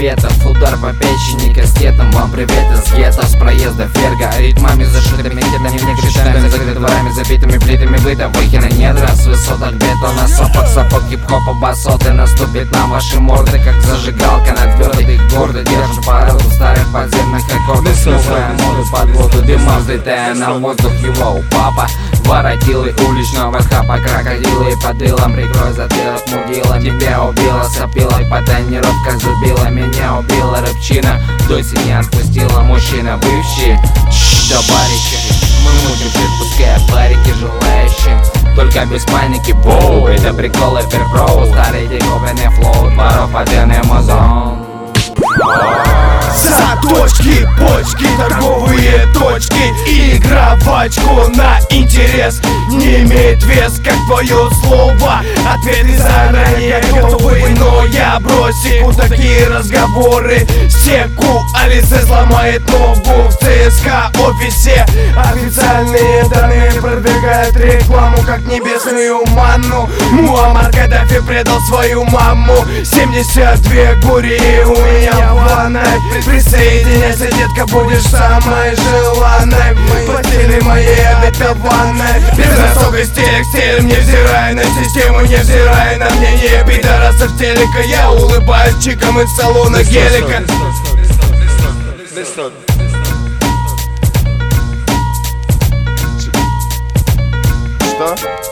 ответов. Удар по печени кастетом. Вам привет из гетто, с проезда Ферго. Ритмами зашитыми хитами, не кришталами, закрыт дворами, забитыми плитами быта. Выхины недра с высоток бетона, сапог хип-хопа, басоты. Наступит на ваши морды, как зажигалка на твердый. Гордо держим пару старых подземных аккордов. Новая моду под воду, дыма взлетая на воздух. Его папа воротилы уличного хапа, крокодилы под илом. Прикрой затылок мудила, тебя убила сопилой, по тонировка зубила. Меня убила рыбчина, дойси не отпустила мужчина. Бывший товарищи, мы мутим жить, пускай парики желающим, только без паники. Боу, это приколы перпроу, старый диковинный флоу, дворов один Амазон. Заточки, почки, торговые точки. Игра в очко на интерес не имеет вес, как твое слово. Ответы заранее готовы, но я бросил такие разговоры. Секу Алисе сломает ногу в ЦСКА офисе. Официальные данные продвигают рекламу, как небесную манну. Муаммар Каддафи предал свою маму. 72 гури у меня в ванной. Присоединяйся, детка, будешь самой желанной. Постели моей обетованной. Безносогой стелек стелем, невзирая на систему, невзирая на мнение пидорасов телека. Я улыбаюсь чикам из салона гелика. Что?